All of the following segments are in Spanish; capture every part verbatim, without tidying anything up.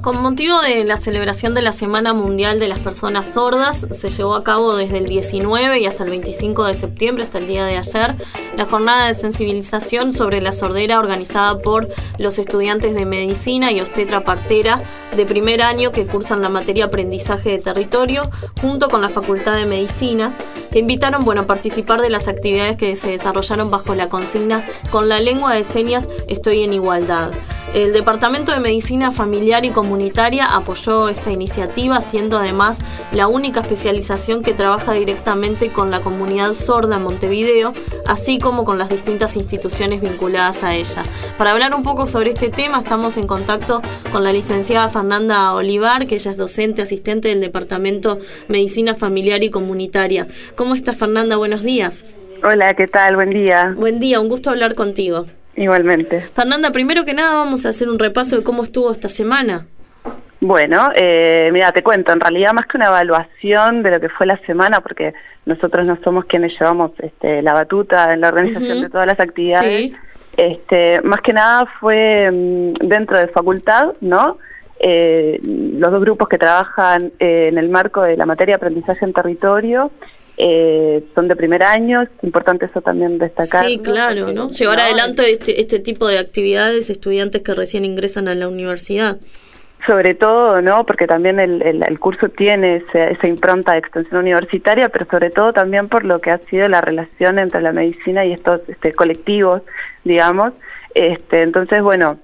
Con motivo de la celebración de la Semana Mundial de las Personas Sordas, se llevó a cabo desde el diecinueve y hasta el veinticinco de septiembre, hasta el día de ayer, la jornada de sensibilización sobre la sordera organizada por los estudiantes de Medicina y Obstetra Partera de primer año que cursan la materia Aprendizaje de Territorio, junto con la Facultad de Medicina, que invitaron bueno, a participar de las actividades que se desarrollaron bajo la consigna "Con la lengua de señas estoy en igualdad". El Departamento de Medicina Familiar y Comunitaria apoyó esta iniciativa, siendo además la única especialización que trabaja directamente con la comunidad sorda en Montevideo, así como con las distintas instituciones vinculadas a ella. Para hablar un poco sobre este tema, estamos en contacto con la licenciada Fernanda Olivar, que ella es docente asistente del Departamento Medicina Familiar y Comunitaria. ¿Cómo estás, Fernanda? Buenos días. Hola, ¿qué tal? Buen día. Buen día, un gusto hablar contigo. Igualmente. Fernanda, primero que nada vamos a hacer un repaso de cómo estuvo esta semana. Bueno, eh, mira, te cuento, en realidad más que una evaluación de lo que fue la semana, porque nosotros no somos quienes llevamos este, la batuta en la organización uh-huh. de todas las actividades, sí. este, más que nada fue um, dentro de facultad, ¿no? Eh, los dos grupos que trabajan eh, en el marco de la materia Aprendizaje en Territorio, Eh, son de primer año, es importante eso también destacar. Sí, claro, porque, ¿no? Llevar no, adelante este, este tipo de actividades estudiantes que recién ingresan a la universidad. Sobre todo, ¿no? Porque también el, el, el curso tiene ese, esa impronta de extensión universitaria, pero sobre todo también por lo que ha sido la relación entre la medicina y estos este, colectivos, digamos. Este, entonces, bueno,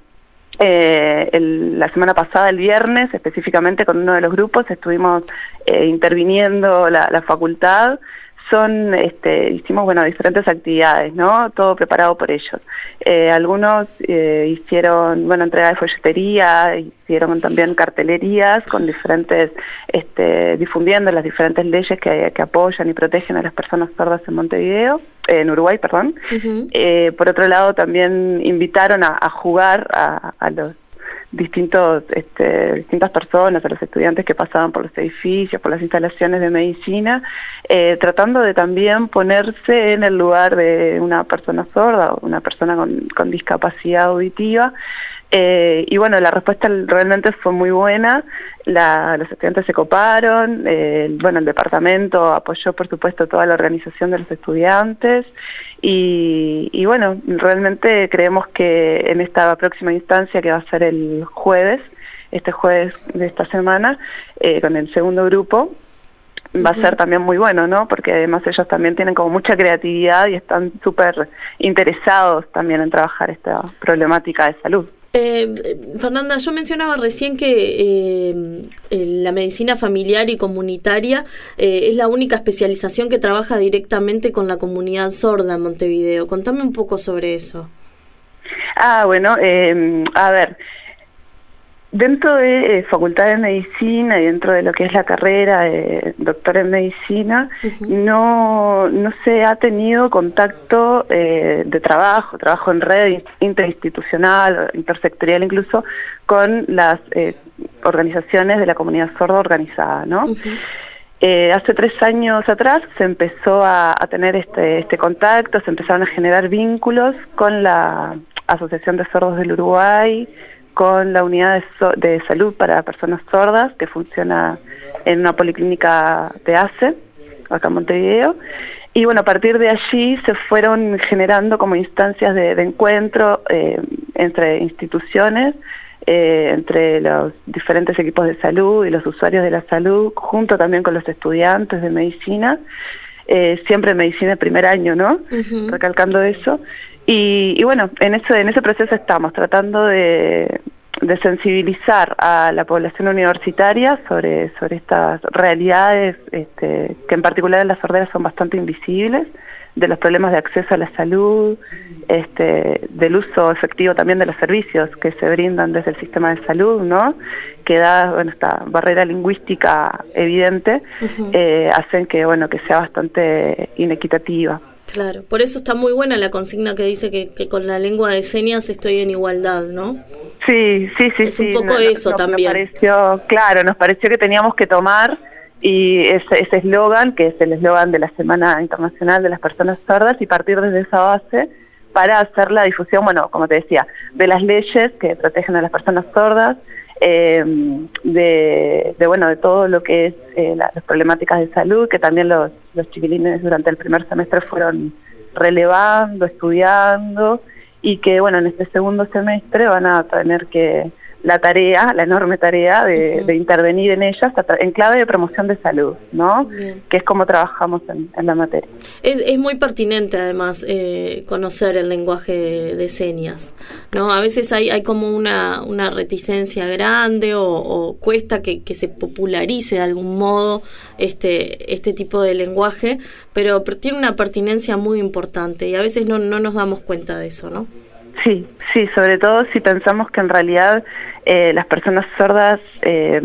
Eh, el, la semana pasada, el viernes, específicamente con uno de los grupos, estuvimos eh, interviniendo la, la facultad. Son, este, hicimos, bueno, diferentes actividades, ¿no? Todo preparado por ellos. Eh, algunos eh, hicieron, bueno, entrega de folletería, hicieron también cartelerías con diferentes, este, difundiendo las diferentes leyes que, que apoyan y protegen a las personas sordas en Montevideo, eh, en Uruguay, perdón. Uh-huh. Eh, por otro lado, también invitaron a, a jugar a, a los distintos este, distintas personas, a los estudiantes que pasaban por los edificios, por las instalaciones de medicina, eh, tratando de también ponerse en el lugar de una persona sorda o una persona con, con discapacidad auditiva. Eh, y bueno, la respuesta realmente fue muy buena. La, los estudiantes se coparon, eh, bueno, el departamento apoyó, por supuesto, toda la organización de los estudiantes y, y bueno, realmente creemos que en esta próxima instancia, que va a ser el jueves, este jueves de esta semana, eh, con el segundo grupo, va uh-huh. a ser también muy bueno, ¿no? Porque además ellos también tienen como mucha creatividad y están súper interesados también en trabajar esta problemática de salud. Eh, Fernanda, yo mencionaba recién que eh, la medicina familiar y comunitaria eh, es la única especialización que trabaja directamente con la comunidad sorda en Montevideo. Contame un poco sobre eso. Ah, bueno, eh, a ver, dentro de eh, Facultad de Medicina y dentro de lo que es la carrera de doctor en Medicina, uh-huh. no, no se ha tenido contacto eh, de trabajo, trabajo en red interinstitucional, intersectorial incluso, con las eh, organizaciones de la comunidad sorda organizada, ¿no? Uh-huh. Eh, hace tres años atrás se empezó a, a tener este, este contacto, se empezaron a generar vínculos con la Asociación de Sordos del Uruguay, con la unidad de, so de salud para personas sordas, que funciona en una policlínica de A C E, acá en Montevideo. Y bueno, a partir de allí se fueron generando como instancias de, de encuentro eh, entre instituciones, eh, entre los diferentes equipos de salud y los usuarios de la salud, junto también con los estudiantes de medicina, eh, siempre medicina de primer año, ¿no? Uh-huh. Recalcando eso. Y, y bueno, en ese, en ese proceso estamos tratando de, de sensibilizar a la población universitaria sobre, sobre estas realidades este, que en particular en las sorderas son bastante invisibles, de los problemas de acceso a la salud, este, del uso efectivo también de los servicios que se brindan desde el sistema de salud, ¿no? Que da, bueno, esta barrera lingüística evidente, uh-huh. eh, hacen que, bueno, que sea bastante inequitativa. Claro, por eso está muy buena la consigna que dice que, que con la lengua de señas estoy en igualdad, ¿no? Sí, sí, sí. Es sí, un poco no, eso no, también. Nos pareció, claro, nos pareció que teníamos que tomar y ese eslogan, que es el eslogan de la Semana Internacional de las Personas Sordas, y partir desde esa base para hacer la difusión, bueno, como te decía, de las leyes que protegen a las personas sordas, eh, de, de, bueno, de todo lo que es eh, la, las problemáticas de salud, que también los, los chiquilines durante el primer semestre fueron relevando, estudiando, y que, bueno, en este segundo semestre van a tener que la tarea, la enorme tarea de, uh-huh. de intervenir en ellas en clave de promoción de salud, ¿no? Bien. Que es como trabajamos en, en la materia. Es, es muy pertinente, además, eh, conocer el lenguaje de, de señas, ¿no? A veces hay, hay como una, una reticencia grande o, o cuesta que, que se popularice de algún modo este, este tipo de lenguaje, pero, pero tiene una pertinencia muy importante y a veces no, no nos damos cuenta de eso, ¿no? Sí, sí, sobre todo si pensamos que en realidad eh, las personas sordas, eh,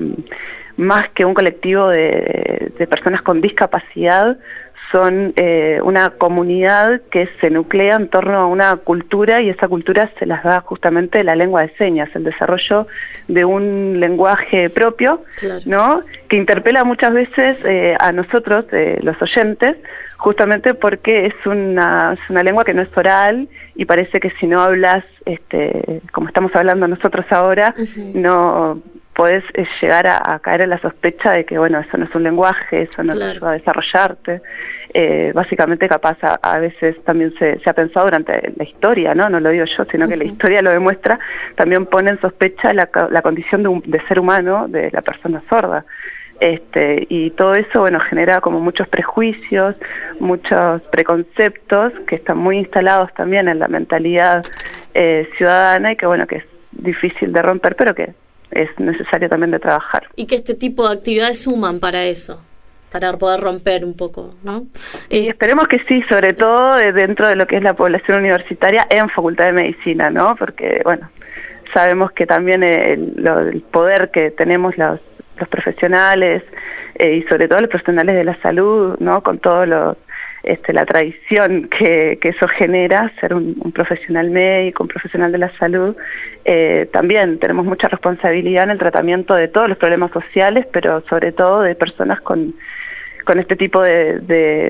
más que un colectivo de, de personas con discapacidad, son eh, una comunidad que se nuclea en torno a una cultura, y esa cultura se las da justamente la lengua de señas, el desarrollo de un lenguaje propio, claro, ¿no? Que interpela muchas veces eh, a nosotros, eh, los oyentes, justamente porque es una, es una lengua que no es oral y parece que si no hablas, este, como estamos hablando nosotros ahora, uh-huh. no podés eh, llegar a, a caer en la sospecha de que, bueno, eso no es un lenguaje, eso no claro. te ayuda a desarrollarte. Eh, básicamente capaz a, a veces también se, se ha pensado durante la historia, ¿no? No lo digo yo, sino uh-huh. que la historia lo demuestra, también pone en sospecha la, la condición de, un, de ser humano de la persona sorda. Este, y todo eso, bueno, genera como muchos prejuicios, muchos preconceptos que están muy instalados también en la mentalidad eh, ciudadana y que, bueno, que es difícil de romper, pero que es necesario también de trabajar. Y que este tipo de actividades suman para eso, para poder romper un poco, ¿no? Y esperemos que sí, sobre todo dentro de lo que es la población universitaria en Facultad de Medicina, ¿no? Porque, bueno, sabemos que también el, lo, el poder que tenemos los los profesionales eh, y sobre todo los profesionales de la salud, ¿no? Con todo lo, este, la tradición que, que eso genera, ser un, un profesional médico, un profesional de la salud, eh, también tenemos mucha responsabilidad en el tratamiento de todos los problemas sociales, pero sobre todo de personas con, con este tipo de, de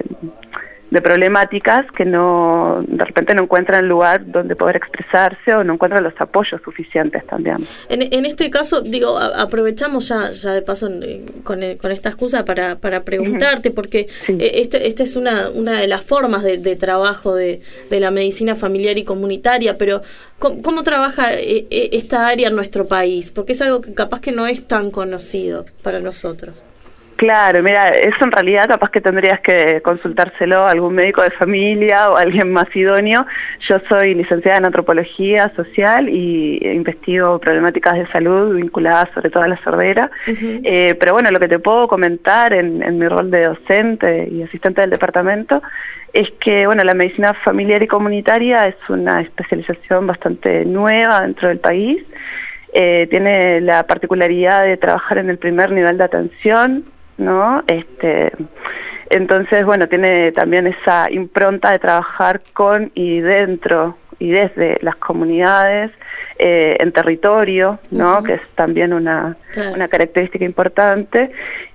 de problemáticas que no de repente no encuentran lugar donde poder expresarse o no encuentran los apoyos suficientes también. En, en este caso, digo, a, aprovechamos ya ya de paso con, con esta excusa para para preguntarte, porque sí. este, esta es una una de las formas de, de trabajo de, de la medicina familiar y comunitaria, pero ¿cómo, cómo trabaja esta área en nuestro país? Porque es algo que capaz que no es tan conocido para nosotros. Claro, mira, eso en realidad capaz que tendrías que consultárselo a algún médico de familia o a alguien más idóneo. Yo soy licenciada en antropología social y investigo problemáticas de salud vinculadas sobre todo a la sordera. Uh-huh. Eh, pero bueno, lo que te puedo comentar en, en mi rol de docente y asistente del departamento es que, bueno, la medicina familiar y comunitaria es una especialización bastante nueva dentro del país. Eh, tiene la particularidad de trabajar en el primer nivel de atención, ¿no? Este, entonces, bueno, tiene también esa impronta de trabajar con y dentro y desde las comunidades, eh, en territorio, ¿no? Uh-huh. Que es también una, claro. una característica importante.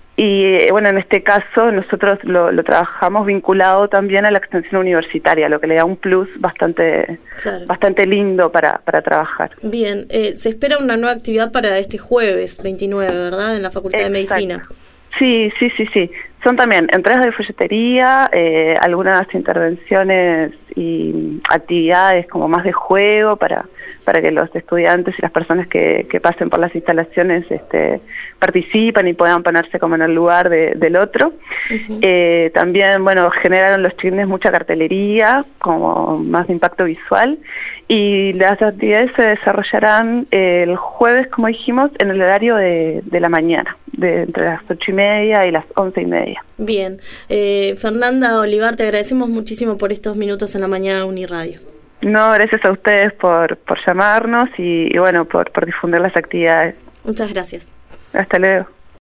Y bueno, en este caso nosotros lo, lo trabajamos vinculado también a la extensión universitaria, lo que le da un plus bastante claro. bastante lindo para, para trabajar. Bien, eh, se espera una nueva actividad para este jueves veintinueve, ¿verdad? En la Facultad Exacto. de Medicina. Sí, sí, sí, sí. Son también entregas de folletería, eh, algunas intervenciones y actividades como más de juego para para que los estudiantes y las personas que, que pasen por las instalaciones este, participen y puedan ponerse como en el lugar de, del otro. Uh-huh. Eh, también, bueno, generaron los chiquines mucha cartelería, como más de impacto visual, y las actividades se desarrollarán eh, el jueves, como dijimos, en el horario de, de la mañana, de entre las ocho y media y las once y media. Bien. Eh, Fernanda Olivar, te agradecemos muchísimo por estos minutos en la mañana de Uniradio. No, gracias a ustedes por, por llamarnos y, y bueno, por, por difundir las actividades. Muchas gracias. Hasta luego.